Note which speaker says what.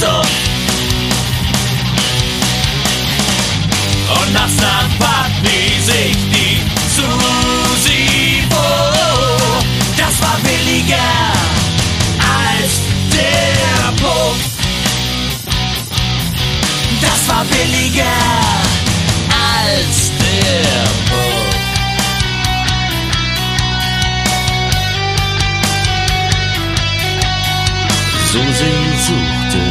Speaker 1: Sumpf. Und nachts dann Party sich die Susi vor. Das war billiger als der Puff. Das war billiger als der Puff. Susi suchte